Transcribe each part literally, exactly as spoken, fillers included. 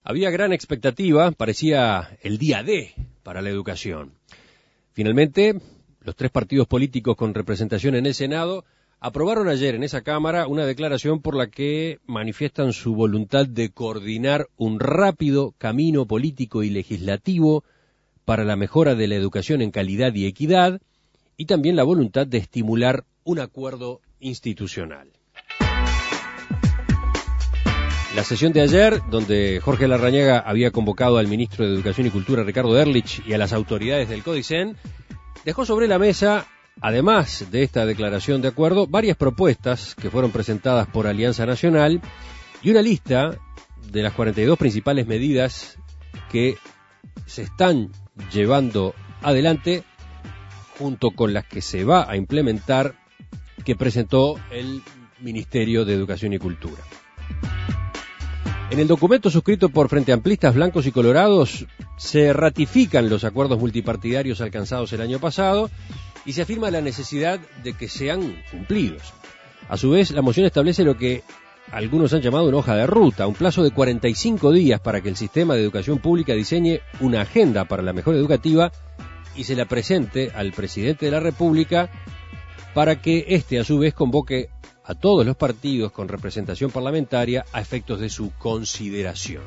Había gran expectativa, parecía el día D para la educación. Finalmente, los tres partidos políticos con representación en el Senado aprobaron ayer en esa Cámara una declaración por la que manifiestan su voluntad de coordinar un rápido camino político y legislativo para la mejora de la educación en calidad y equidad, y también la voluntad de estimular un acuerdo institucional. La sesión de ayer, donde Jorge Larrañaga había convocado al ministro de Educación y Cultura, Ricardo Ehrlich, y a las autoridades del CODICEN, dejó sobre la mesa, además de esta declaración de acuerdo, varias propuestas que fueron presentadas por Alianza Nacional y una lista de las cuarenta y dos principales medidas que se están llevando adelante junto con las que se va a implementar, que presentó el Ministerio de Educación y Cultura. En el documento suscrito por Frente Amplistas Blancos y Colorados se ratifican los acuerdos multipartidarios alcanzados el año pasado y se afirma la necesidad de que sean cumplidos. A su vez, la moción establece lo que algunos han llamado una hoja de ruta, un plazo de cuarenta y cinco días para que el sistema de educación pública diseñe una agenda para la mejora educativa y se la presente al presidente de la República para que éste a su vez convoque a todos los partidos con representación parlamentaria a efectos de su consideración.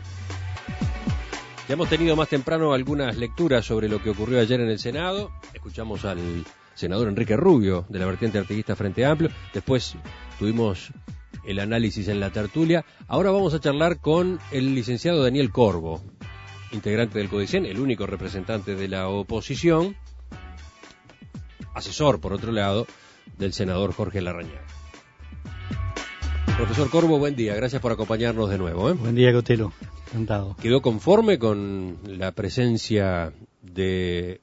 Ya hemos tenido más temprano algunas lecturas sobre lo que ocurrió ayer en el Senado. Escuchamos al senador Enrique Rubio, de la vertiente artiguista Frente Amplio. Después tuvimos el análisis en la tertulia. Ahora vamos a charlar con el licenciado Daniel Corvo, integrante del CODICEN, el único representante de la oposición, asesor, por otro lado, del senador Jorge Larrañaga. Profesor Corvo, buen día, gracias por acompañarnos de nuevo. ¿eh? Buen día, Cotelo, encantado. ¿Quedó conforme con la presencia de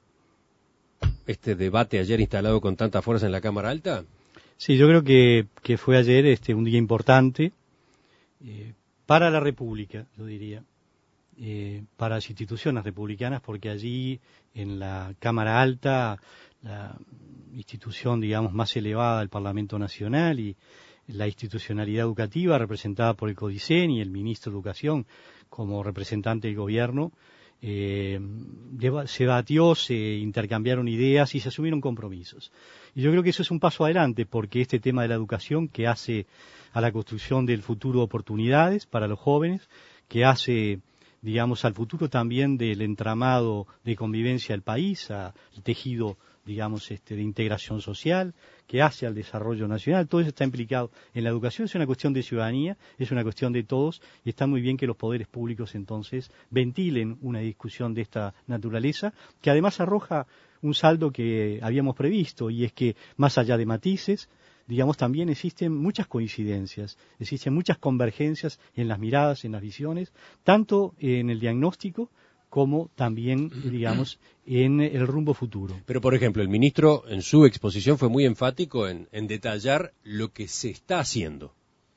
este debate ayer instalado con tanta fuerza en la Cámara Alta? Sí, yo creo que, que fue ayer este un día importante eh, para la República, yo diría, eh, para las instituciones republicanas, porque allí en la Cámara Alta, la institución, digamos, más elevada del Parlamento Nacional y la institucionalidad educativa representada por el CODICEN y el ministro de Educación como representante del gobierno, eh, se debatió, se intercambiaron ideas y se asumieron compromisos. Y yo creo que eso es un paso adelante, porque este tema de la educación que hace a la construcción del futuro de oportunidades para los jóvenes, que hace, digamos, al futuro también del entramado de convivencia del país, al tejido, digamos, este, de integración social, que hace al desarrollo nacional, todo eso está implicado en la educación. Es una cuestión de ciudadanía, es una cuestión de todos, y está muy bien que los poderes públicos entonces ventilen una discusión de esta naturaleza, que además arroja un saldo que habíamos previsto, y es que más allá de matices, digamos, también existen muchas coincidencias, existen muchas convergencias en las miradas, en las visiones, tanto en el diagnóstico como también, digamos, en el rumbo futuro. Pero, por ejemplo, el ministro en su exposición fue muy enfático en, en detallar lo que se está haciendo.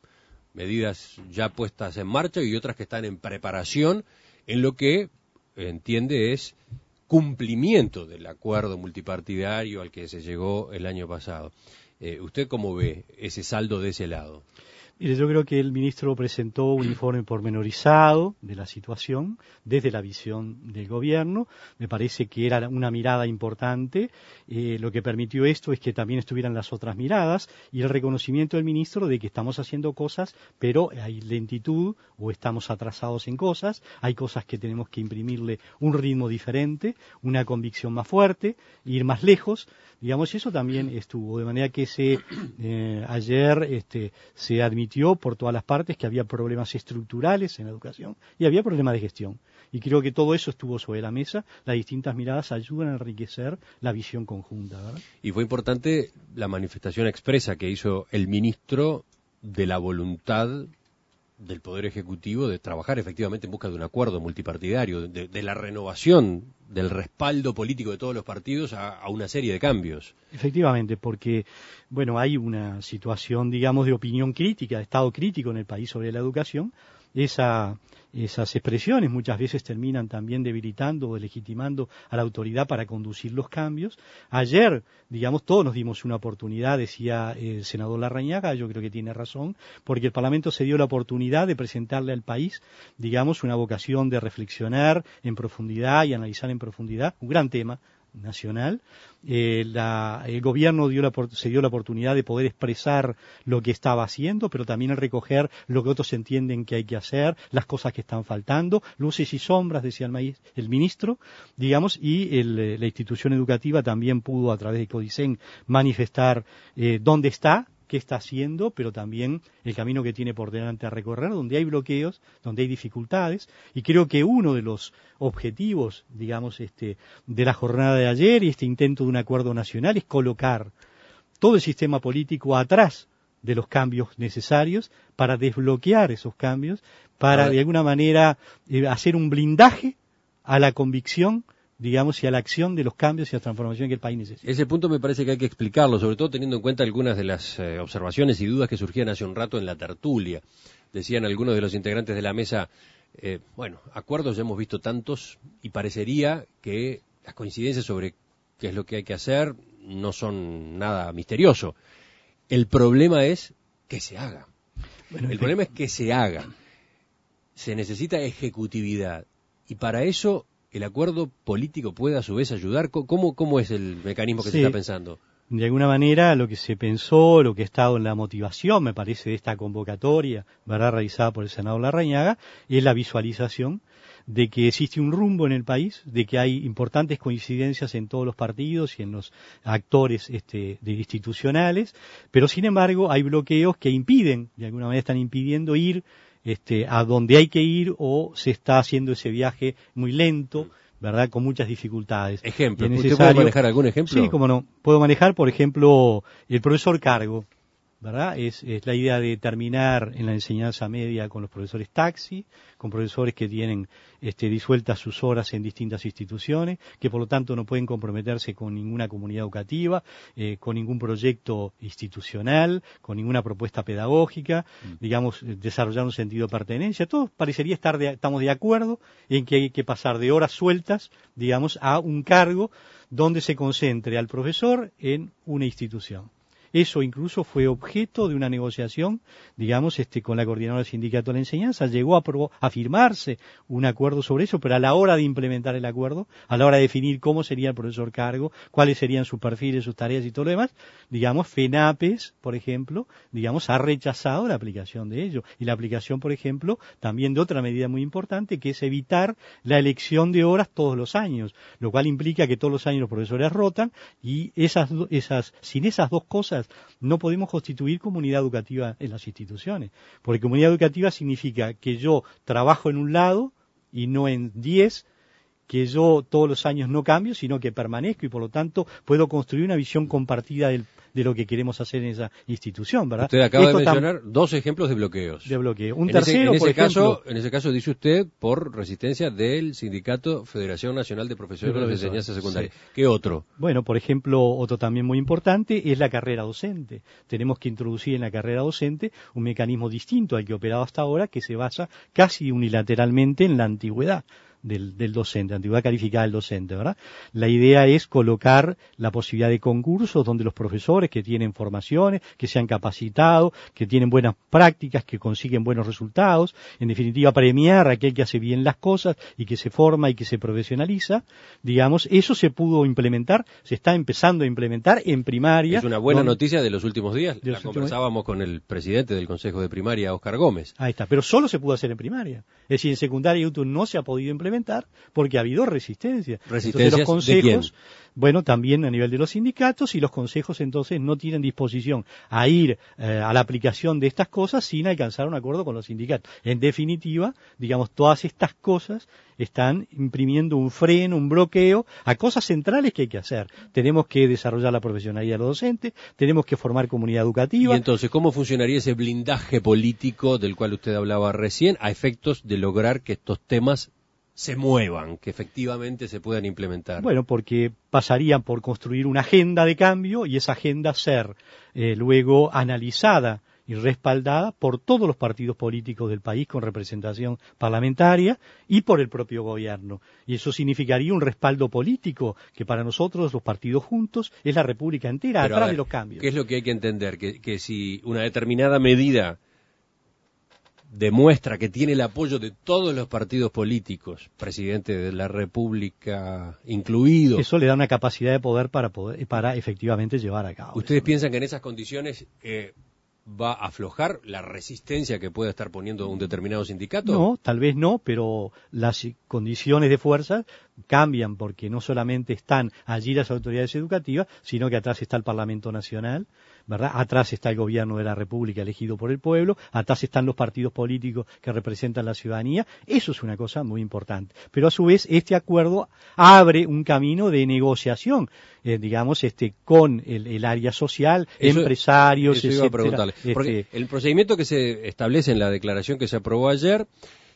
Medidas ya puestas en marcha y otras que están en preparación, en lo que entiende es cumplimiento del acuerdo multipartidario al que se llegó el año pasado. Eh, ¿Usted cómo ve ese saldo de ese lado? Mire, yo creo que el ministro presentó un informe pormenorizado de la situación desde la visión del gobierno. Me parece que era una mirada importante. Eh, lo que permitió esto es que también estuvieran las otras miradas y el reconocimiento del ministro de que estamos haciendo cosas, pero hay lentitud o estamos atrasados en cosas. Hay cosas que tenemos que imprimirle un ritmo diferente, una convicción más fuerte, ir más lejos. Digamos, eso también estuvo. De manera que se eh, ayer este, se admitió por todas las partes que había problemas estructurales en la educación y había problemas de gestión. Y creo que todo eso estuvo sobre la mesa. Las distintas miradas ayudan a enriquecer la visión conjunta, ¿verdad? Y fue importante la manifestación expresa que hizo el ministro de la voluntad del Poder Ejecutivo de trabajar efectivamente en busca de un acuerdo multipartidario, de, de la renovación del respaldo político de todos los partidos a, a una serie de cambios. Efectivamente, porque, bueno, hay una situación, digamos, de opinión crítica, de estado crítico en el país sobre la educación, esa esas expresiones muchas veces terminan también debilitando o legitimando a la autoridad para conducir los cambios. Ayer, digamos, todos nos dimos una oportunidad, decía el senador Larrañaga, yo creo que tiene razón, porque el Parlamento se dio la oportunidad de presentarle al país, digamos, una vocación de reflexionar en profundidad y analizar en profundidad un gran tema nacional. Eh, la, el gobierno dio la, se dio la oportunidad de poder expresar lo que estaba haciendo, pero también el recoger lo que otros entienden que hay que hacer, las cosas que están faltando, luces y sombras, decía el, maíz, el ministro, digamos, y el, la institución educativa también pudo a través de Codicen manifestar eh, dónde está, qué está haciendo, pero también el camino que tiene por delante a recorrer, donde hay bloqueos, donde hay dificultades, y creo que uno de los objetivos, digamos, este, de la jornada de ayer y este intento de un acuerdo nacional es colocar todo el sistema político atrás de los cambios necesarios para desbloquear esos cambios, para de alguna manera eh, hacer un blindaje a la convicción, digamos, y a la acción de los cambios y la transformación que el país necesita. Ese punto me parece que hay que explicarlo, sobre todo teniendo en cuenta algunas de las eh, observaciones y dudas que surgían hace un rato en la tertulia. Decían algunos de los integrantes de la mesa, eh, bueno, acuerdos ya hemos visto tantos y parecería que las coincidencias sobre qué es lo que hay que hacer no son nada misterioso. El problema es que se haga. Bueno, el problema es que se haga. Se necesita ejecutividad y para eso ¿el acuerdo político puede a su vez ayudar? ¿Cómo, cómo es el mecanismo que sí, se está pensando? De alguna manera lo que se pensó, lo que ha estado en la motivación, me parece, de esta convocatoria, ¿verdad?, realizada por el senador Larrañaga, es la visualización de que existe un rumbo en el país, de que hay importantes coincidencias en todos los partidos y en los actores este, de institucionales, pero sin embargo hay bloqueos que impiden, de alguna manera están impidiendo ir Este, a donde hay que ir o se está haciendo ese viaje muy lento, ¿verdad?, con muchas dificultades. Ejemplo, ¿usted puede manejar algún ejemplo? Sí, cómo no. Puedo manejar, por ejemplo, el profesor cargo, ¿verdad? Es, es la idea de terminar en la enseñanza media con los profesores taxi, con profesores que tienen este, disueltas sus horas en distintas instituciones, que por lo tanto no pueden comprometerse con ninguna comunidad educativa, eh, con ningún proyecto institucional, con ninguna propuesta pedagógica, mm. digamos, desarrollar un sentido de pertenencia. Todos parecería estar de, estamos de acuerdo en que hay que pasar de horas sueltas, digamos, a un cargo donde se concentre al profesor en una institución. Eso incluso fue objeto de una negociación, digamos, este, con la coordinadora del sindicato de la enseñanza. Llegó a, pro, a firmarse un acuerdo sobre eso, pero a la hora de implementar el acuerdo, a la hora de definir cómo sería el profesor cargo, cuáles serían sus perfiles, sus tareas y todo lo demás, digamos, FENAPES, por ejemplo, digamos, ha rechazado la aplicación de ello. Y la aplicación, por ejemplo, también de otra medida muy importante, que es evitar la elección de horas todos los años, lo cual implica que todos los años los profesores rotan y esas, esas, sin esas dos cosas no podemos constituir comunidad educativa en las instituciones, porque comunidad educativa significa que yo trabajo en un lado y no en diez, que yo todos los años no cambio, sino que permanezco y por lo tanto puedo construir una visión compartida del, de lo que queremos hacer en esa institución, ¿verdad? Usted acaba Esto de mencionar dos ejemplos de bloqueos. De bloqueo. Un en tercero, ese, en por ese ejemplo, caso, en ese caso dice usted por resistencia del Sindicato Federación Nacional de Profesores de, de Enseñanza Secundaria. Sí. ¿Qué otro? Bueno, por ejemplo, otro también muy importante es la carrera docente. Tenemos que introducir en la carrera docente un mecanismo distinto al que ha operado hasta ahora, que se basa casi unilateralmente en la antigüedad del, del docente, antigüedad calificada del docente, ¿verdad? La idea es colocar la posibilidad de concursos donde los profesores que tienen formaciones, que se han capacitado, que tienen buenas prácticas, que consiguen buenos resultados, en definitiva premiar a aquel que hace bien las cosas y que se forma y que se profesionaliza, digamos, eso se pudo implementar, se está empezando a implementar en primaria. Es una buena donde, noticia de los últimos días, la conversábamos últimos... con el presidente del Consejo de Primaria, Óscar Gómez. Ahí está, pero solo se pudo hacer en primaria, es decir, en secundaria y útil no se ha podido implementar porque ha habido resistencia. ¿Resistencias los consejos, de quién? Bueno, también a nivel de los sindicatos y los consejos entonces no tienen disposición a ir eh, a la aplicación de estas cosas sin alcanzar un acuerdo con los sindicatos. En definitiva, digamos, todas estas cosas están imprimiendo un freno, un bloqueo a cosas centrales que hay que hacer. Tenemos que desarrollar la profesionalidad de los docentes, tenemos que formar comunidad educativa. Y entonces, ¿cómo funcionaría ese blindaje político del cual usted hablaba recién a efectos de lograr que estos temas se muevan, que efectivamente se puedan implementar? Bueno, porque pasarían por construir una agenda de cambio y esa agenda ser eh, luego analizada y respaldada por todos los partidos políticos del país con representación parlamentaria y por el propio gobierno. Y eso significaría un respaldo político que para nosotros, los partidos juntos, es la República entera, Pero, atrás a ver, de los cambios. ¿qué es lo que hay que entender? Que, que si una determinada medida demuestra que tiene el apoyo de todos los partidos políticos, presidente de la República incluido. Eso le da una capacidad de poder para poder para efectivamente llevar a cabo. ¿Ustedes eso. piensan que en esas condiciones eh, va a aflojar la resistencia que pueda estar poniendo un determinado sindicato? No, tal vez no, pero las condiciones de fuerza cambian porque no solamente están allí las autoridades educativas, sino que atrás está el Parlamento Nacional, ¿verdad? Atrás está el gobierno de la República elegido por el pueblo, atrás están los partidos políticos que representan la ciudadanía. Eso es una cosa muy importante. Pero a su vez este acuerdo abre un camino de negociación, eh, digamos, este, con el, el área social, eso, empresarios, eso iba etcétera. a preguntarle. Porque Este, el procedimiento que se establece en la declaración que se aprobó ayer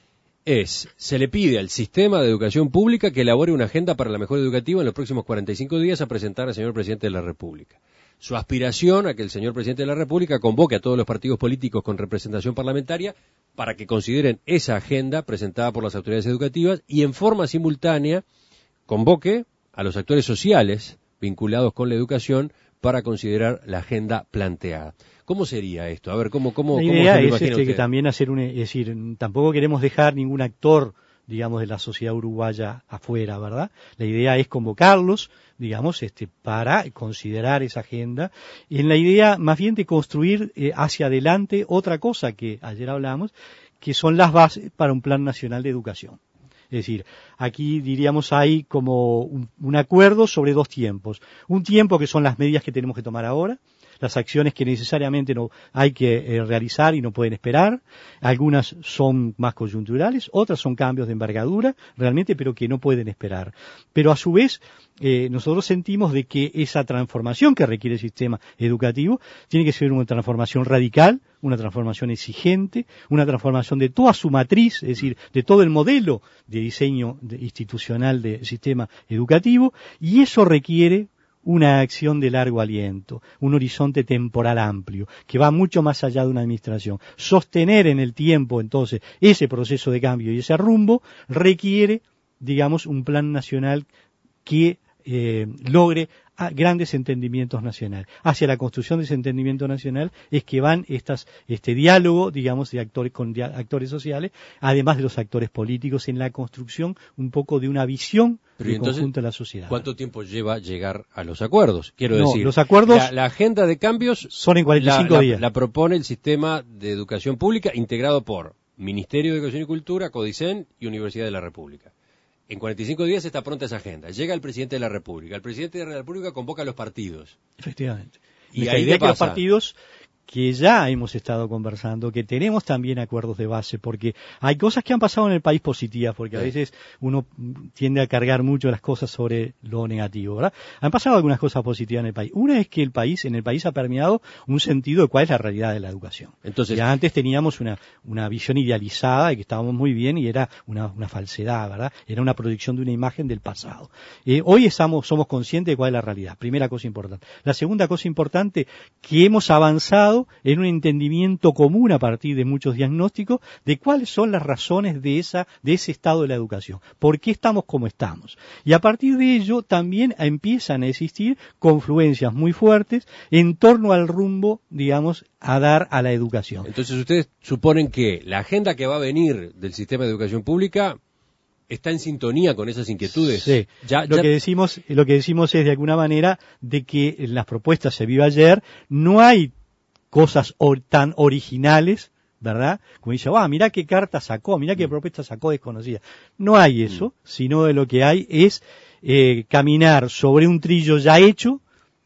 es, se le pide al sistema de educación pública que elabore una agenda para la mejora educativa en los próximos cuarenta y cinco días a presentar al señor presidente de la República. Su aspiración a que el señor presidente de la República convoque a todos los partidos políticos con representación parlamentaria para que consideren esa agenda presentada por las autoridades educativas y en forma simultánea convoque a los actores sociales vinculados con la educación para considerar la agenda planteada. ¿Cómo sería esto? A ver, ¿cómo, cómo, la cómo idea se lo es imagina este, usted? que también hacer un, es decir, tampoco queremos dejar ningún actor, digamos, de la sociedad uruguaya afuera, ¿verdad? La idea es convocarlos, digamos, este, para considerar esa agenda, y en la idea más bien de construir eh, hacia adelante otra cosa que ayer hablamos, que son las bases para un plan nacional de educación. Es decir, aquí diríamos hay como un, un acuerdo sobre dos tiempos. Un tiempo que son las medidas que tenemos que tomar ahora, las acciones que necesariamente no hay que eh, realizar y no pueden esperar. Algunas son más coyunturales, otras son cambios de envergadura, realmente, pero que no pueden esperar. Pero a su vez, eh, nosotros sentimos de que esa transformación que requiere el sistema educativo tiene que ser una transformación radical, una transformación exigente, una transformación de toda su matriz, es decir, de todo el modelo de diseño de, institucional del sistema educativo, y eso requiere una acción de largo aliento, un horizonte temporal amplio, que va mucho más allá de una administración. Sostener en el tiempo, entonces, ese proceso de cambio y ese rumbo requiere, digamos, un plan nacional que eh, logre a grandes entendimientos nacionales. Hacia la construcción de ese entendimiento nacional es que van estas, este diálogo, digamos, de actores con de actores sociales, además de los actores políticos, en la construcción un poco de una visión Pero de entonces, conjunto de la sociedad. ¿cuánto tiempo lleva llegar a los acuerdos? Quiero No, decir, los acuerdos la, la agenda de cambios son en cuarenta y cinco la, días. La, la propone el sistema de educación pública integrado por Ministerio de Educación y Cultura, CODICEN y Universidad de la República. En cuarenta y cinco días está pronta esa agenda. Llega el presidente de la República. El presidente de la República convoca a los partidos. Efectivamente. Y La ahí idea qué que los pasa? partidos que ya hemos estado conversando, que tenemos también acuerdos de base, porque hay cosas que han pasado en el país positivas, porque a Sí. veces uno tiende a cargar mucho las cosas sobre lo negativo, ¿verdad? Han pasado algunas cosas positivas en el país. Una es que el país, en el país ha permeado un sentido de cuál es la realidad de la educación. Entonces, Ya antes teníamos una, una visión idealizada de que estábamos muy bien y era una, una falsedad, ¿verdad? Era una proyección de una imagen del pasado. Eh, hoy estamos, somos conscientes de cuál es la realidad. Primera cosa importante. La segunda cosa importante, que hemos avanzado en un entendimiento común a partir de muchos diagnósticos de cuáles son las razones de esa, de ese estado de la educación. ¿Por qué estamos como estamos? Y a partir de ello también empiezan a existir confluencias muy fuertes en torno al rumbo, digamos, a dar a la educación. entonces ustedes suponen que la agenda que va a venir del sistema de educación pública está en sintonía con esas inquietudes. Sí. Ya, Lo ya- que decimos, lo que decimos es de alguna manera de que en las propuestas se vio ayer, no hay cosas or- tan originales, ¿verdad? Como dice, ah, mirá qué carta sacó, mirá qué propuesta sacó desconocida. No hay eso, sino de lo que hay es eh, caminar sobre un trillo ya hecho,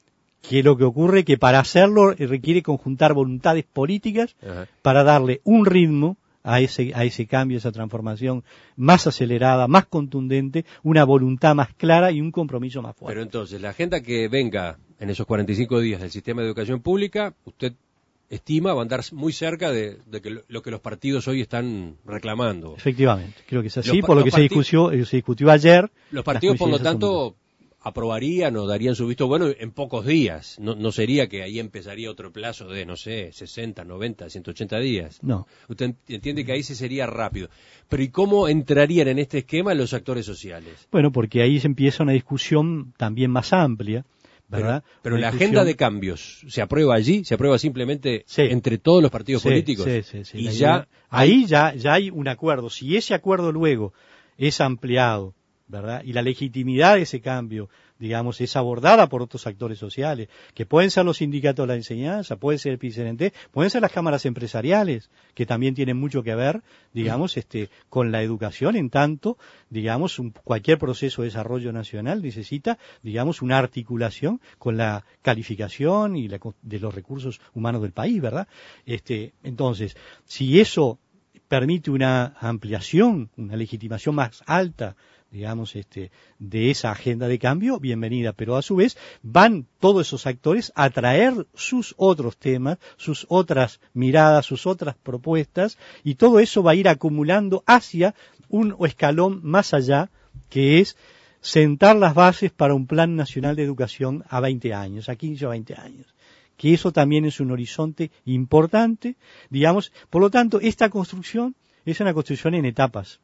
que lo que ocurre que para hacerlo requiere conjuntar voluntades políticas Ajá. para darle un ritmo a ese, a ese cambio, esa transformación más acelerada, más contundente, una voluntad más clara y un compromiso más fuerte. Pero entonces, la agenda que venga en esos cuarenta y cinco días del sistema de educación pública, usted estima va a andar muy cerca de, de que lo, lo que los partidos hoy están reclamando. Efectivamente, creo que es así, Los pa- por lo los que se parti- discutió, eh, se discutió ayer. Los partidos, por lo coincidencias son tanto, aprobarían o darían su visto bueno en pocos días. No, no sería que ahí empezaría otro plazo de, no sé, sesenta, noventa, ciento ochenta días. No. Usted entiende que ahí se sería rápido. Pero ¿y cómo entrarían en este esquema los actores sociales? Bueno, porque ahí se empieza una discusión también más amplia, ¿verdad? Pero, pero una la discusión... agenda de cambios, ¿se aprueba allí? ¿Se aprueba simplemente sí. entre todos los partidos sí, políticos? Sí, sí, sí. Y la ya idea... Ahí ya, ya hay un acuerdo. Si ese acuerdo luego es ampliado, ¿verdad? Y la legitimidad de ese cambio, digamos, es abordada por otros actores sociales, que pueden ser los sindicatos de la enseñanza, puede ser el P I C N T, pueden ser las cámaras empresariales, que también tienen mucho que ver, digamos, este, con la educación, en tanto, digamos, un, cualquier proceso de desarrollo nacional necesita, digamos, una articulación con la calificación y la, de los recursos humanos del país, ¿verdad? Este, entonces, si eso permite una ampliación, una legitimación más alta, digamos, este, de esa agenda de cambio, bienvenida, pero a su vez van todos esos actores a traer sus otros temas, sus otras miradas, sus otras propuestas, y todo eso va a ir acumulando hacia un escalón más allá, que es sentar las bases para un plan nacional de educación a veinte años, a quince o veinte años. Que eso también es un horizonte importante, digamos, por lo tanto, esta construcción es una construcción en etapas.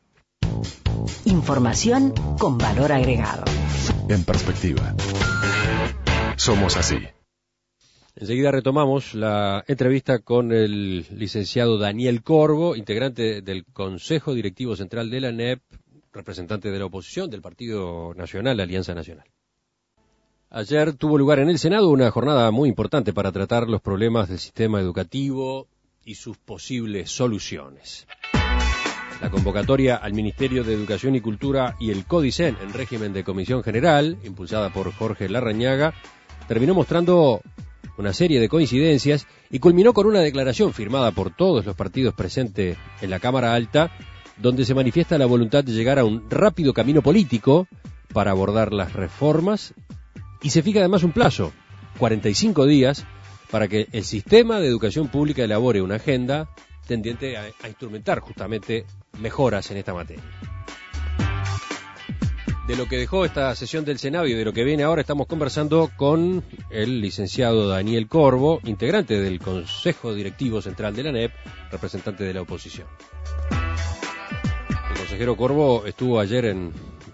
Información con valor agregado. En perspectiva. Somos así. Enseguida retomamos la entrevista con el licenciado Daniel Corvo, integrante del Consejo Directivo Central de la A N E P, representante de la oposición del Partido Nacional, la Alianza Nacional. Ayer tuvo lugar en el Senado una jornada muy importante para tratar los problemas del sistema educativo y sus posibles soluciones. La convocatoria al Ministerio de Educación y Cultura y el CODICEN en régimen de comisión general, impulsada por Jorge Larrañaga, terminó mostrando una serie de coincidencias y culminó con una declaración firmada por todos los partidos presentes en la Cámara Alta, donde se manifiesta la voluntad de llegar a un rápido camino político para abordar las reformas y se fija además un plazo, cuarenta y cinco días, para que el sistema de educación pública elabore una agenda tendiente a, a instrumentar justamente mejoras en esta materia. De lo que dejó esta sesión del Senado y de lo que viene ahora estamos conversando con el licenciado Daniel Corvo, integrante del Consejo Directivo Central de la A N E P, representante de la oposición. El consejero Corvo estuvo ayer en,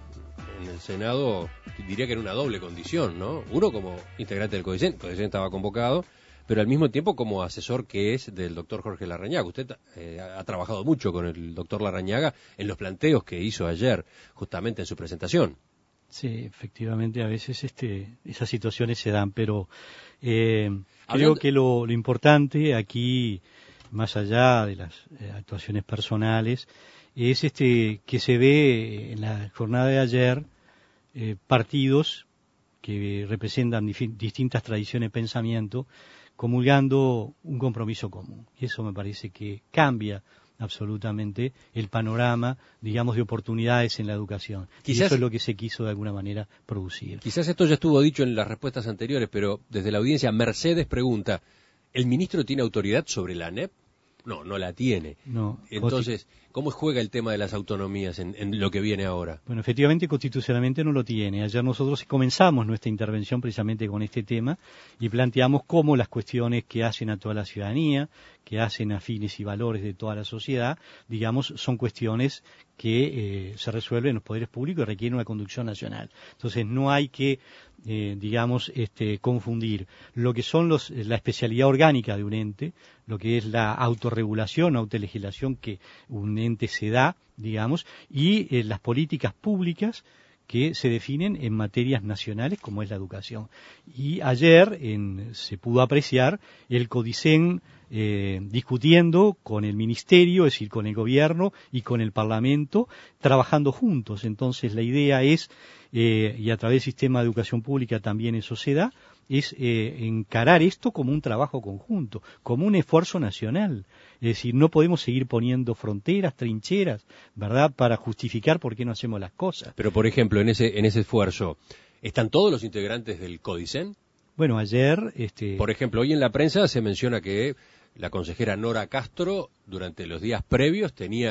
en el Senado, diría que en una doble condición, ¿no? Uno como integrante del CODICEN, el CODICEN estaba convocado, pero al mismo tiempo como asesor que es del doctor Jorge Larrañaga. Usted eh, ha trabajado mucho con el doctor Larrañaga en los planteos que hizo ayer, justamente en su presentación. Sí, efectivamente, a veces este, esas situaciones se dan, pero eh, Hablando... creo que lo, lo importante aquí, más allá de las eh, actuaciones personales, es este que se ve en la jornada de ayer eh, partidos que representan dif- distintas tradiciones de pensamiento, comulgando un compromiso común. Y eso me parece que cambia absolutamente el panorama, digamos, de oportunidades en la educación. Quizás, y eso es lo que se quiso de alguna manera producir. Quizás esto ya estuvo dicho en las respuestas anteriores, pero desde la audiencia, Mercedes pregunta, ¿el ministro tiene autoridad sobre la A N E P? No, no la tiene. No. Entonces, ¿cómo juega el tema de las autonomías en, en lo que viene ahora? Bueno, efectivamente, constitucionalmente no lo tiene. Ayer nosotros comenzamos nuestra intervención precisamente con este tema y planteamos cómo las cuestiones que hacen a toda la ciudadanía, que hacen a fines y valores de toda la sociedad, digamos, son cuestiones que eh, se resuelven en los poderes públicos y requieren una conducción nacional. Entonces, no hay que, eh, digamos, este, confundir lo que son los, la especialidad orgánica de un ente, lo que es la autorregulación, autolegislación que un ente se da, digamos, y eh, las políticas públicas que se definen en materias nacionales como es la educación. Y ayer en, se pudo apreciar el CODICEN eh, discutiendo con el Ministerio, es decir, con el Gobierno y con el Parlamento, trabajando juntos. Entonces la idea es, eh, y a través del sistema de educación pública también eso se da, es eh, encarar esto como un trabajo conjunto, como un esfuerzo nacional. Es decir, no podemos seguir poniendo fronteras, trincheras, ¿verdad?, para justificar por qué no hacemos las cosas. Pero, por ejemplo, en ese en ese esfuerzo, ¿están todos los integrantes del CODICEN? Bueno, ayer... este Por ejemplo, hoy en la prensa se menciona que la consejera Nora Castro, durante los días previos, tenía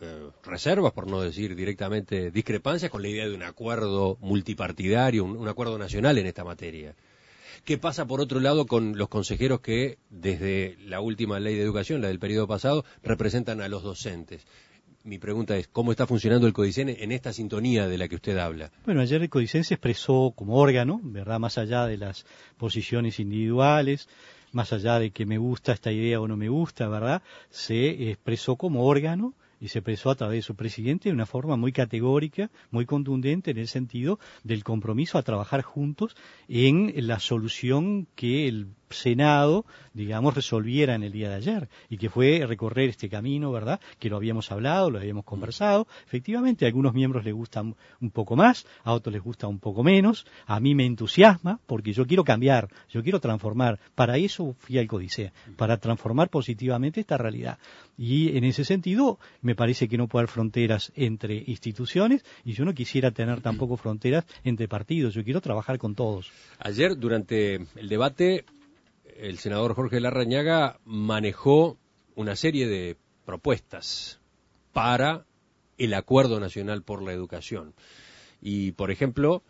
eh, reservas, por no decir directamente discrepancias, con la idea de un acuerdo multipartidario, un, un acuerdo nacional en esta materia. ¿Qué pasa, por otro lado, con los consejeros que, desde la última ley de educación, la del periodo pasado, representan a los docentes? Mi pregunta es, ¿cómo está funcionando el CODICEN en esta sintonía de la que usted habla? Bueno, ayer el CODICEN se expresó como órgano, ¿verdad? Más allá de las posiciones individuales, más allá de que me gusta esta idea o no me gusta, ¿verdad? Se expresó como órgano y se expresó a través de su presidente de una forma muy categórica, muy contundente en el sentido del compromiso a trabajar juntos en la solución que el Senado, digamos, resolviera en el día de ayer, y que fue recorrer este camino, ¿verdad?, que lo habíamos hablado, lo habíamos conversado. Efectivamente, a algunos miembros les gusta un poco más, a otros les gusta un poco menos. A mí me entusiasma porque yo quiero cambiar, yo quiero transformar. Para eso fui al Codicea, para transformar positivamente esta realidad. Y en ese sentido, me parece que no puede haber fronteras entre instituciones, y yo no quisiera tener tampoco fronteras entre partidos. Yo quiero trabajar con todos. Ayer, durante el debate, el senador Jorge Larrañaga manejó una serie de propuestas para el Acuerdo Nacional por la Educación. Y, por ejemplo,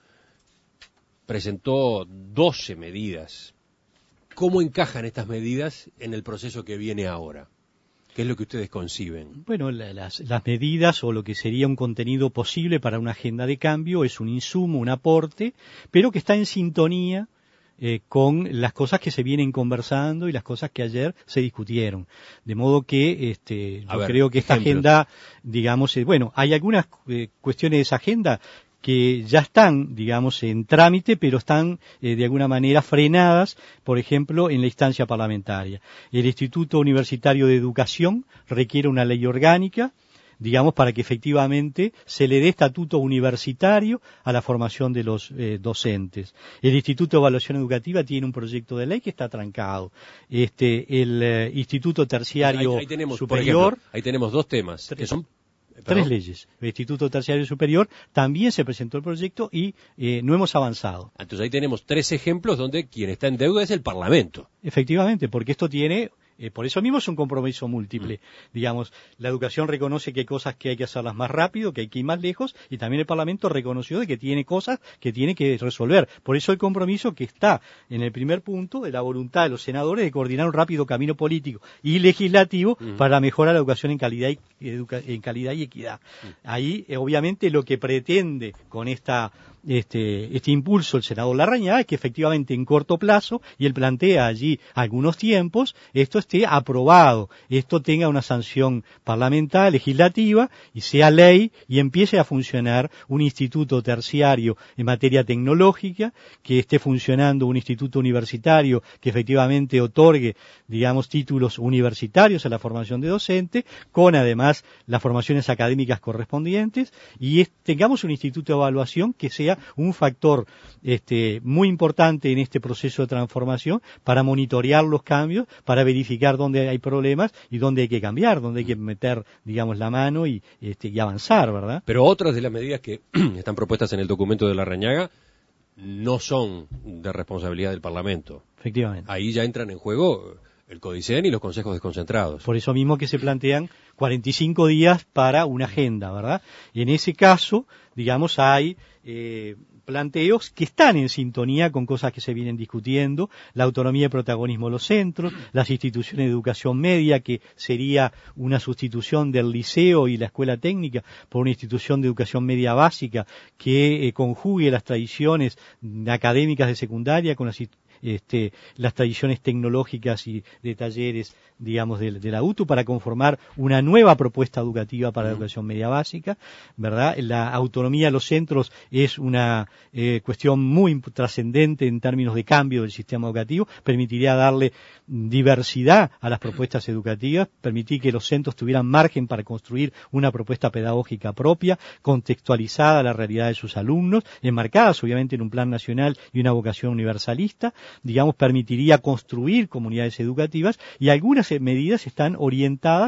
presentó doce medidas. ¿Cómo encajan estas medidas en el proceso que viene ahora? ¿Qué es lo que ustedes conciben? Bueno, la, las, las medidas o lo que sería un contenido posible para una agenda de cambio es un insumo, un aporte, pero que está en sintonía Eh, con las cosas que se vienen conversando y las cosas que ayer se discutieron. De modo que este, yo ver, creo que esta ejemplos. agenda, digamos, eh, bueno, hay algunas eh, cuestiones de esa agenda que ya están, digamos, en trámite, pero están eh, de alguna manera frenadas, por ejemplo, en la instancia parlamentaria. El Instituto Universitario de Educación requiere una ley orgánica, digamos, para que efectivamente se le dé estatuto universitario a la formación de los eh, docentes. El Instituto de Evaluación Educativa tiene un proyecto de ley que está trancado. Este, el eh, Instituto Terciario ahí, ahí tenemos, Superior... por ejemplo, ahí tenemos dos temas, tres, que son... Tres ¿Perdón? leyes. El Instituto Terciario Superior también se presentó el proyecto y eh, no hemos avanzado. Entonces ahí tenemos tres ejemplos donde quien está en deuda es el Parlamento. Efectivamente, porque esto tiene... Eh, por eso mismo es un compromiso múltiple. Mm. Digamos, la educación reconoce que hay cosas que hay que hacerlas más rápido, que hay que ir más lejos, y también el Parlamento reconoció de que tiene cosas que tiene que resolver. Por eso el compromiso que está en el primer punto de la voluntad de los senadores de coordinar un rápido camino político y legislativo mm. para mejorar la educación en calidad y, educa- en calidad y equidad. Mm. Ahí, eh, obviamente, lo que pretende con esta Este, este impulso el senador Larrañaga es que efectivamente en corto plazo, y él plantea allí algunos tiempos, esto esté aprobado, esto tenga una sanción parlamentaria, legislativa, y sea ley, y empiece a funcionar un instituto terciario en materia tecnológica, que esté funcionando un instituto universitario que efectivamente otorgue, digamos, títulos universitarios a la formación de docente, con además las formaciones académicas correspondientes, y es, tengamos un instituto de evaluación que sea un factor este, muy importante en este proceso de transformación para monitorear los cambios, para verificar dónde hay problemas y dónde hay que cambiar, dónde hay que meter, digamos, la mano y, este, y avanzar, ¿verdad? Pero otras de las medidas que están propuestas en el documento de Larrañaga no son de responsabilidad del Parlamento. Efectivamente. Ahí ya entran en juego el CODICEN y los consejos desconcentrados. Por eso mismo que se plantean cuarenta y cinco días para una agenda, ¿verdad? Y en ese caso, digamos, hay eh, planteos que están en sintonía con cosas que se vienen discutiendo, la autonomía y protagonismo de los centros, las instituciones de educación media, que sería una sustitución del liceo y la escuela técnica por una institución de educación media básica que eh, conjugue las tradiciones académicas de secundaria con las Este, las tradiciones tecnológicas y de talleres, digamos, de, de la U T U para conformar una nueva propuesta educativa para la educación media básica, ¿verdad? La autonomía de los centros es una eh, cuestión muy trascendente en términos de cambio del sistema educativo, permitiría darle diversidad a las propuestas educativas, permitir que los centros tuvieran margen para construir una propuesta pedagógica propia, contextualizada a la realidad de sus alumnos, enmarcadas obviamente en un plan nacional y una vocación universalista, digamos, permitiría construir comunidades educativas, y algunas medidas están orientadas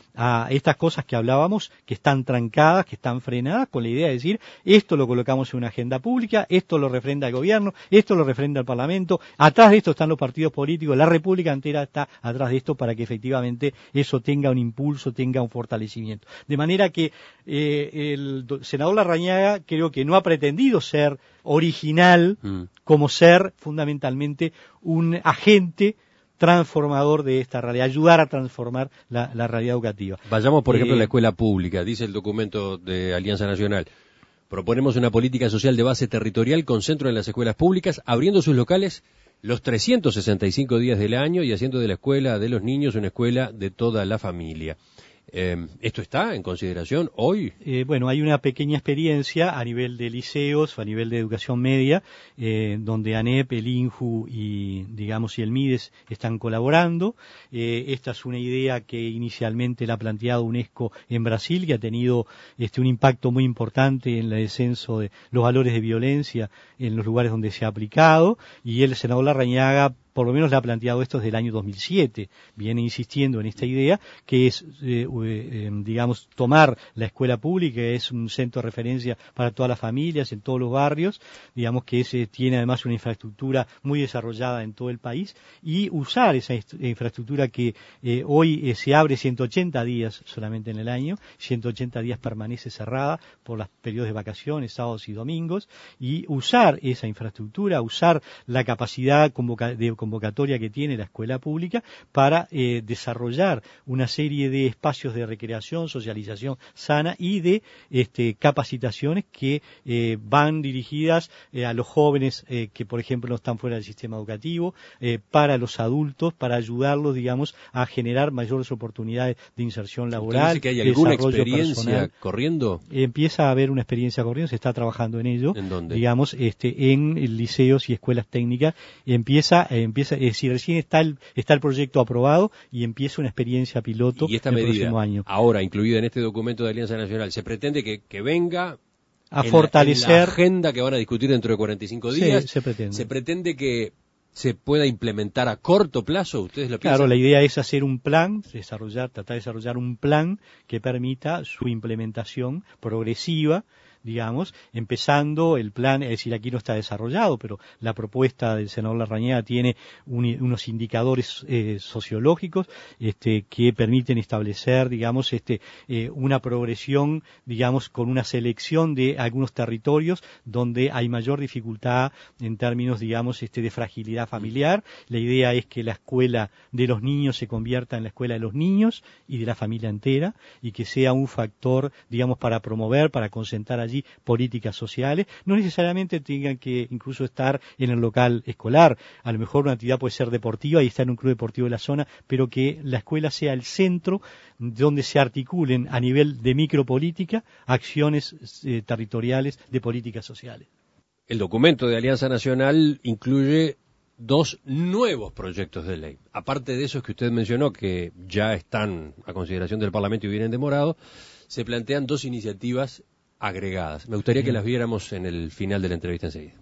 a estas cosas que hablábamos, que están trancadas, que están frenadas, con la idea de decir, esto lo colocamos en una agenda pública, esto lo refrenda el gobierno, esto lo refrenda el Parlamento, atrás de esto están los partidos políticos, la República entera está atrás de esto para que efectivamente eso tenga un impulso, tenga un fortalecimiento. De manera que eh, el senador Larrañaga creo que no ha pretendido ser original mm. como ser fundamentalmente un agente transformador de esta realidad, ayudar a transformar la, la realidad educativa. Vayamos, por ejemplo, eh, a la escuela pública, dice el documento de Alianza Nacional. Proponemos una política social de base territorial con centro en las escuelas públicas, abriendo sus locales los trescientos sesenta y cinco días del año y haciendo de la escuela de los niños una escuela de toda la familia. Eh, ¿Esto está en consideración hoy? Eh, bueno, hay una pequeña experiencia a nivel de liceos, a nivel de educación media, eh, donde ANEP, el INJU y, digamos, y el MIDES están colaborando. Eh, esta es una idea que inicialmente la ha planteado UNESCO en Brasil, que ha tenido este, un impacto muy importante en el descenso de los valores de violencia en los lugares donde se ha aplicado, y el senador Larrañaga por lo menos le ha planteado esto desde el año dos mil siete, viene insistiendo en esta idea, que es, eh, eh, digamos, tomar la escuela pública, que es un centro de referencia para todas las familias, en todos los barrios, digamos que ese tiene además una infraestructura muy desarrollada en todo el país, y usar esa infraestructura que eh, hoy eh, se abre ciento ochenta días solamente en el año, ciento ochenta días permanece cerrada por los periodos de vacaciones, sábados y domingos, y usar esa infraestructura, usar la capacidad convoca- de convocatoria que tiene la escuela pública para eh, desarrollar una serie de espacios de recreación, socialización sana y de este, capacitaciones que eh, van dirigidas eh, a los jóvenes eh, que, por ejemplo, no están fuera del sistema educativo, eh, para los adultos, para ayudarlos, digamos, a generar mayores oportunidades de inserción laboral. ¿Usted dice que hay alguna experiencia personal. corriendo? Empieza a haber una experiencia corriendo, se está trabajando en ello. ¿En dónde? Digamos, este, en liceos y escuelas técnicas, empieza eh, empieza, es decir, recién está el, está el proyecto aprobado y empieza una experiencia piloto y esta el medida, próximo año. Ahora incluida en este documento de Alianza Nacional, ¿se pretende que, que venga a en fortalecer la, en la agenda que van a discutir dentro de cuarenta y cinco días? Sí, se pretende. ¿Se pretende que se pueda implementar a corto plazo? ¿Ustedes lo piensan? Claro, la idea es hacer un plan, desarrollar, tratar de desarrollar un plan que permita su implementación progresiva, digamos, empezando el plan, es decir, aquí no está desarrollado, pero la propuesta del senador Larrañaga tiene un, unos indicadores eh, sociológicos este, que permiten establecer, digamos, este, eh, una progresión, digamos, con una selección de algunos territorios donde hay mayor dificultad en términos, digamos, este, de fragilidad familiar. La idea es que la escuela de los niños se convierta en la escuela de los niños y de la familia entera, y que sea un factor, digamos, para promover, para concentrar allí políticas sociales, no necesariamente tengan que incluso estar en el local escolar, a lo mejor una actividad puede ser deportiva y estar en un club deportivo de la zona, pero que la escuela sea el centro donde se articulen a nivel de micropolítica acciones eh, territoriales de políticas sociales. El documento de Alianza Nacional incluye dos nuevos proyectos de ley. Aparte de esos que usted mencionó, que ya están a consideración del Parlamento y vienen demorados, se plantean dos iniciativas agregadas. Me gustaría que las viéramos en el final de la entrevista enseguida.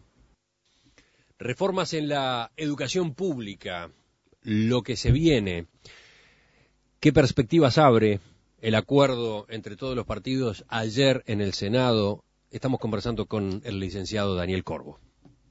Reformas en la educación pública, lo que se viene. ¿Qué perspectivas abre el acuerdo entre todos los partidos ayer en el Senado? Estamos conversando con el licenciado Daniel Corvo.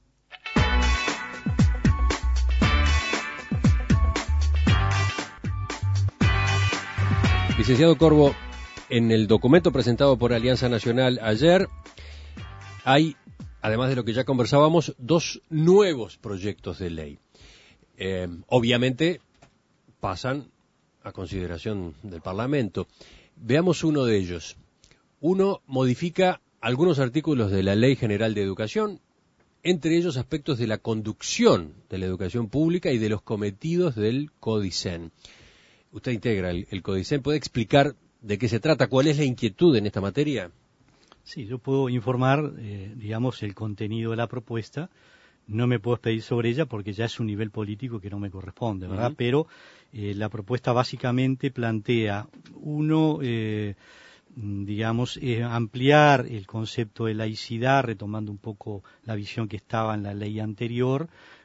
Licenciado Corvo, en el documento presentado por Alianza Nacional ayer hay, además de lo que ya conversábamos, dos nuevos proyectos de ley. Eh, obviamente pasan a consideración del Parlamento. Veamos uno de ellos. Uno modifica algunos artículos de la Ley General de Educación, entre ellos aspectos de la conducción de la educación pública y de los cometidos del CODICEN. Usted integra el, el CODICEN, ¿puede explicar de qué se trata? ¿Cuál es la inquietud en esta materia? Sí, yo puedo informar, eh, digamos, el contenido de la propuesta. No me puedo expedir sobre ella porque ya es un nivel político que no me corresponde, ¿verdad? Uh-huh. Pero eh, la propuesta básicamente plantea, uno, eh, digamos, eh, ampliar el concepto de laicidad, retomando un poco la visión que estaba en la ley anterior,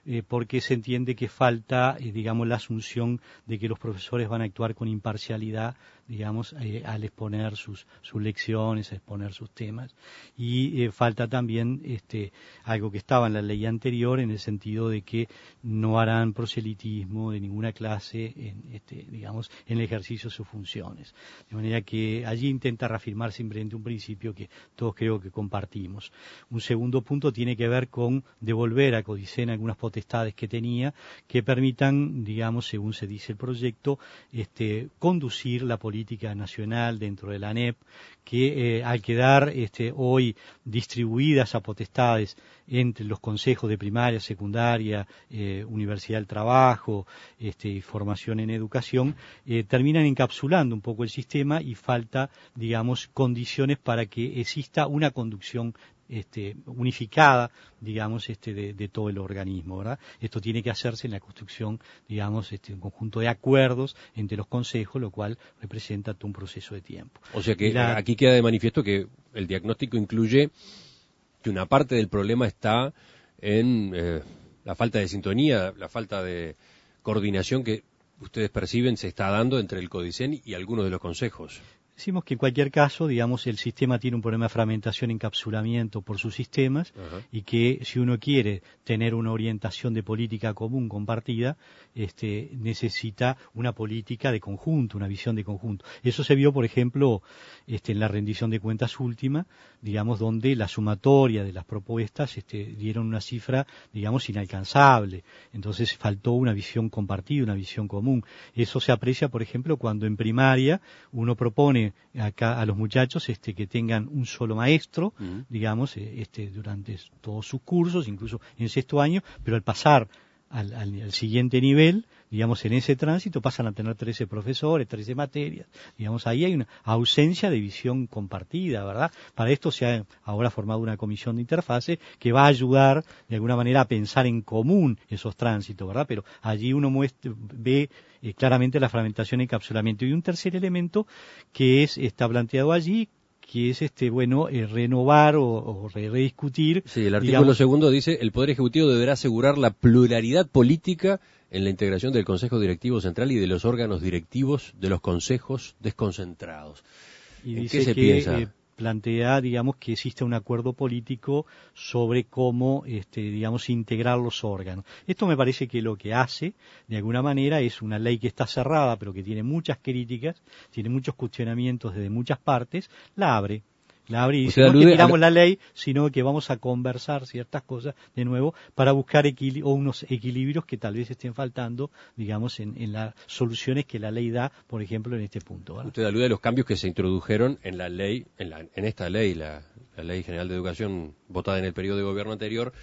eh, porque se entiende que falta, eh, digamos, la asunción de que los profesores van a actuar con imparcialidad, digamos, eh, al exponer sus, sus lecciones, a exponer sus temas. Y eh, falta también este, algo que estaba en la ley anterior, en el sentido de que no harán proselitismo de ninguna clase, en, este, digamos, en el ejercicio de sus funciones. De manera que allí intenta reafirmar simplemente un principio que todos creo que compartimos. Un segundo punto tiene que ver con devolver a Codicen algunas potestades que tenía, que permitan, digamos, según se dice el proyecto, este, conducir la política nacional dentro de la A N E P, que eh, al quedar este, hoy distribuidas a potestades entre los consejos de primaria, secundaria, eh, universidad del trabajo, este, formación en educación, eh, terminan encapsulando un poco el sistema y falta, digamos, condiciones para que exista una conducción Este, unificada, digamos, este, de, de todo el organismo, ¿verdad? Esto tiene que hacerse en la construcción, digamos, este, un conjunto de acuerdos entre los consejos, lo cual representa todo un proceso de tiempo. O sea que la... aquí queda de manifiesto que el diagnóstico incluye que una parte del problema está en eh, la falta de sintonía, la falta de coordinación que ustedes perciben se está dando entre el Codicen y algunos de los consejos. Decimos que en cualquier caso, digamos, el sistema tiene un problema de fragmentación, encapsulamiento por sus sistemas, uh-huh. y que si uno quiere tener una orientación de política común compartida, este, necesita una política de conjunto, una visión de conjunto. Eso se vio, por ejemplo, este, en la rendición de cuentas última, digamos, donde la sumatoria de las propuestas este, dieron una cifra, digamos, inalcanzable. Entonces faltó una visión compartida, una visión común. Eso se aprecia, por ejemplo, cuando en primaria uno propone acá a los muchachos este que tengan un solo maestro, uh-huh. digamos, este durante todos sus cursos, incluso en sexto año, pero al pasar al, al, al siguiente nivel, digamos, en ese tránsito pasan a tener trece profesores, trece materias, digamos, ahí hay una ausencia de visión compartida, ¿verdad? Para esto se ha ahora formado una comisión de interfase que va a ayudar de alguna manera a pensar en común esos tránsitos, ¿verdad? Pero allí uno muestra, ve eh, claramente la fragmentación y encapsulamiento. Y un tercer elemento que es está planteado allí, que es este bueno eh, renovar o, o re rediscutir. Sí, el artículo digamos, segundo dice: el Poder Ejecutivo deberá asegurar la pluralidad política en la integración del Consejo Directivo Central y de los órganos directivos de los consejos desconcentrados. Y ¿En dice qué se que, piensa? Eh, plantea, digamos, que existe un acuerdo político sobre cómo, este, digamos, integrar los órganos. Esto me parece que lo que hace, de alguna manera, es una ley que está cerrada, pero que tiene muchas críticas, tiene muchos cuestionamientos desde muchas partes, la abre. La abre y dice, no que tiramos la ley, sino que vamos a conversar ciertas cosas de nuevo para buscar equil o unos equilibrios que tal vez estén faltando, digamos, en, en las soluciones que la ley da, por ejemplo, en este punto, ¿verdad? Usted alude a los cambios que se introdujeron en la ley, en, la, en esta ley, la, la Ley General de Educación votada en el periodo de gobierno anterior,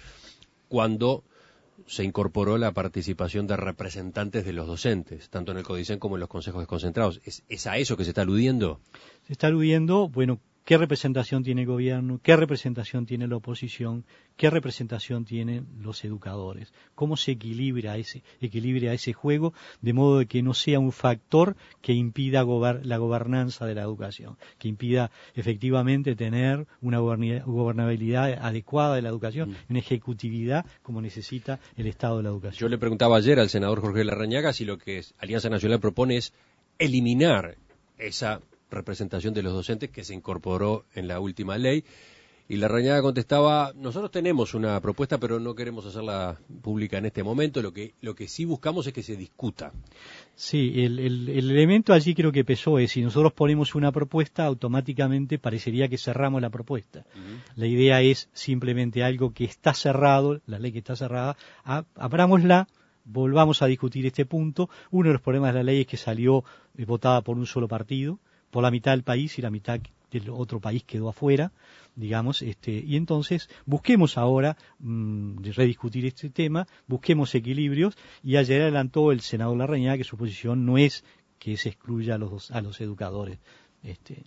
cuando se incorporó la participación de representantes de los docentes, tanto en el Codicen como en los consejos desconcentrados. ¿Es, es a eso que se está aludiendo? Se está aludiendo, bueno, ¿qué representación tiene el gobierno? ¿Qué representación tiene la oposición? ¿Qué representación tienen los educadores? ¿Cómo se equilibra ese, equilibra ese juego de modo de que no sea un factor que impida gober, la gobernanza de la educación, que impida efectivamente tener una gobernabilidad adecuada de la educación, mm. una ejecutividad como necesita el Estado de la educación? Yo le preguntaba ayer al senador Jorge Larrañaga si lo que Alianza Nacional propone es eliminar esa representación de los docentes que se incorporó en la última ley, y Larrañaga contestaba: nosotros tenemos una propuesta, pero no queremos hacerla pública en este momento, lo que lo que sí buscamos es que se discuta. Sí, el, el, el elemento allí creo que pesó es, si nosotros ponemos una propuesta, automáticamente parecería que cerramos la propuesta. Uh-huh. La idea es simplemente algo que está cerrado, la ley que está cerrada, a, abrámosla, volvamos a discutir este punto. Uno de los problemas de la ley es que salió eh, votada por un solo partido, por la mitad del país, y la mitad del otro país quedó afuera, digamos, este, y entonces busquemos ahora mmm, rediscutir este tema, busquemos equilibrios, y ayer adelantó el senador Larrañaga que su posición no es que se excluya a los, a los educadores. Este.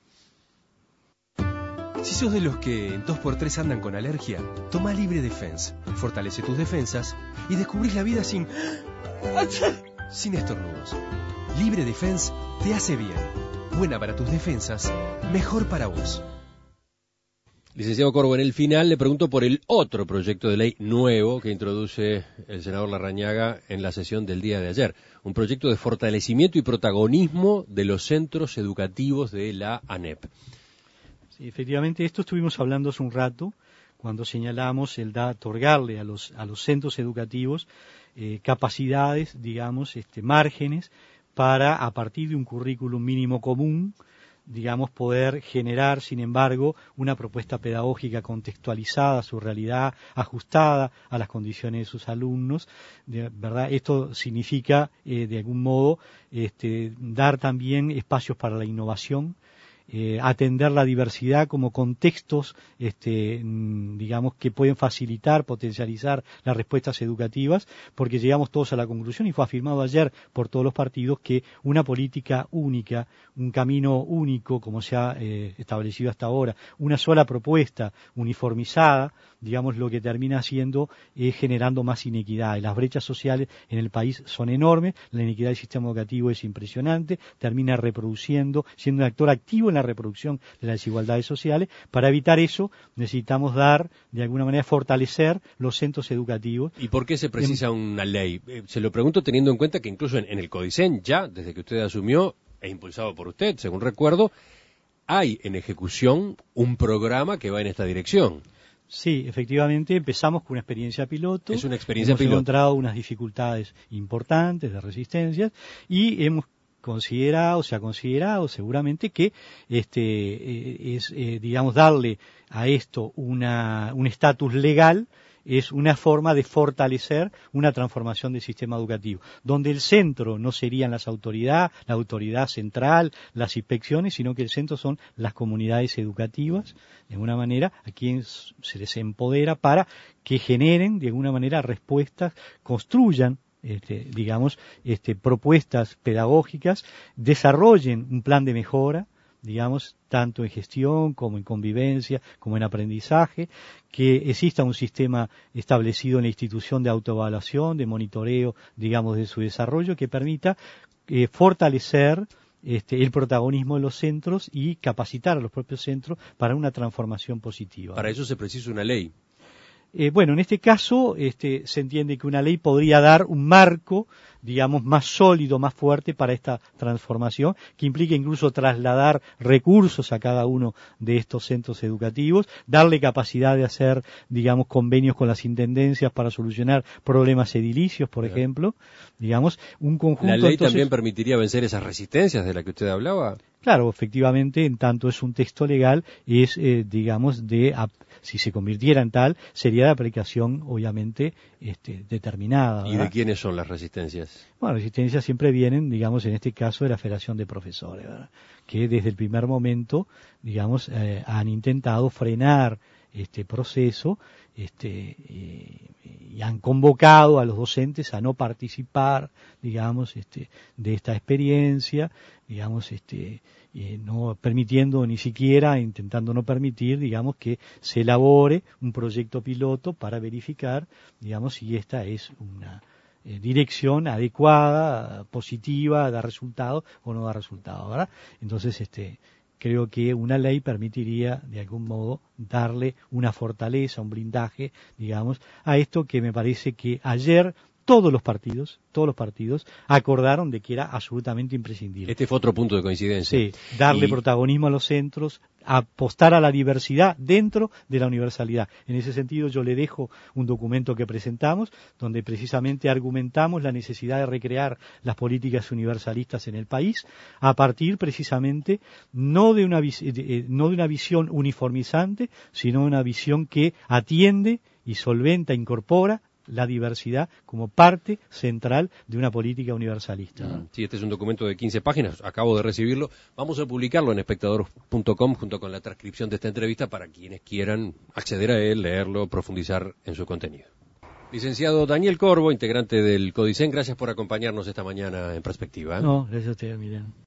Si sos de los que en dos por tres andan con alergia, toma Libre Defense, fortalece tus defensas y descubrís la vida sin, sin estornudos. Libre Defense te hace bien. Buena para tus defensas, mejor para vos. Licenciado Corvo, en el final le pregunto por el otro proyecto de ley nuevo que introduce el senador Larrañaga en la sesión del día de ayer. Un proyecto de fortalecimiento y protagonismo de los centros educativos de la ANEP. Sí, efectivamente, esto estuvimos hablando hace un rato, cuando señalamos el da otorgarle a los, a los centros educativos eh, capacidades, digamos, este, márgenes, para, a partir de un currículum mínimo común, digamos, poder generar, sin embargo, una propuesta pedagógica contextualizada a su realidad, ajustada a las condiciones de sus alumnos, de verdad. Esto significa, eh, de algún modo, este, dar también espacios para la innovación, Eh, atender la diversidad como contextos, este, digamos, que pueden facilitar, potencializar las respuestas educativas, porque llegamos todos a la conclusión, y fue afirmado ayer por todos los partidos, que una política única, un camino único, como se ha eh, establecido hasta ahora, una sola propuesta uniformizada, digamos, lo que termina haciendo es generando más inequidad. Las brechas sociales en el país son enormes, la inequidad del sistema educativo es impresionante, termina reproduciendo, siendo un actor activo en la reproducción de las desigualdades sociales. Para evitar eso necesitamos dar, de alguna manera, fortalecer los centros educativos. ¿Y por qué se precisa una ley? Se lo pregunto teniendo en cuenta que incluso en, en el Codicen, ya desde que usted asumió, e impulsado por usted, según recuerdo, hay en ejecución un programa que va en esta dirección. Sí, efectivamente, empezamos con una experiencia piloto. Es una experiencia hemos piloto. Hemos encontrado unas dificultades importantes de resistencias y hemos considerado, se ha considerado seguramente que este eh, es, eh, digamos, darle a esto una, un estatus legal es una forma de fortalecer una transformación del sistema educativo, donde el centro no serían las autoridades, la autoridad central, las inspecciones, sino que el centro son las comunidades educativas, de alguna manera, a quienes se les empodera para que generen, de alguna manera, respuestas, construyan, este, digamos, este, propuestas pedagógicas, desarrollen un plan de mejora, digamos, tanto en gestión como en convivencia, como en aprendizaje, que exista un sistema establecido en la institución de autoevaluación, de monitoreo, digamos, de su desarrollo, que permita eh, fortalecer este, el protagonismo de los centros y capacitar a los propios centros para una transformación positiva. Para eso se precisa una ley. Eh, bueno, en este caso este, se entiende que una ley podría dar un marco, digamos, más sólido, más fuerte para esta transformación, que implica incluso trasladar recursos a cada uno de estos centros educativos, darle capacidad de hacer, digamos, convenios con las intendencias para solucionar problemas edilicios, por Claro. ejemplo, digamos, un conjunto. ¿La ley entonces, también permitiría vencer esas resistencias de las que usted hablaba? Claro, efectivamente, en tanto es un texto legal, es, eh, digamos, de, si se convirtiera en tal, sería de aplicación, obviamente, este, determinada. ¿Y ¿verdad? de quiénes son las resistencias? Bueno, resistencias siempre vienen, digamos, en este caso de la Federación de Profesores, ¿verdad? Que desde el primer momento, digamos, eh, han intentado frenar este proceso, este, eh, y han convocado a los docentes a no participar, digamos, este, de esta experiencia, digamos, este, eh, no permitiendo ni siquiera, intentando no permitir, digamos, que se elabore un proyecto piloto para verificar, digamos, si esta es una eh, dirección adecuada, positiva, da resultado o no da resultado, ¿verdad? Entonces, este, creo que una ley permitiría, de algún modo, darle una fortaleza, un blindaje, digamos, a esto que me parece que ayer todos los partidos, todos los partidos acordaron de que era absolutamente imprescindible. Este fue otro punto de coincidencia. Sí, darle Y... protagonismo a los centros, apostar a la diversidad dentro de la universalidad. En ese sentido yo le dejo un documento que presentamos, donde precisamente argumentamos la necesidad de recrear las políticas universalistas en el país, a partir precisamente no de una, de, no de una visión uniformizante, sino de una visión que atiende y solventa, incorpora la diversidad como parte central de una política universalista. Sí, este es un documento de quince páginas, acabo de recibirlo. Vamos a publicarlo en espectador punto com junto con la transcripción de esta entrevista para quienes quieran acceder a él, leerlo, profundizar en su contenido. Licenciado Daniel Corvo, integrante del Codicen, gracias por acompañarnos esta mañana en Perspectiva. No, gracias a usted, Miriam.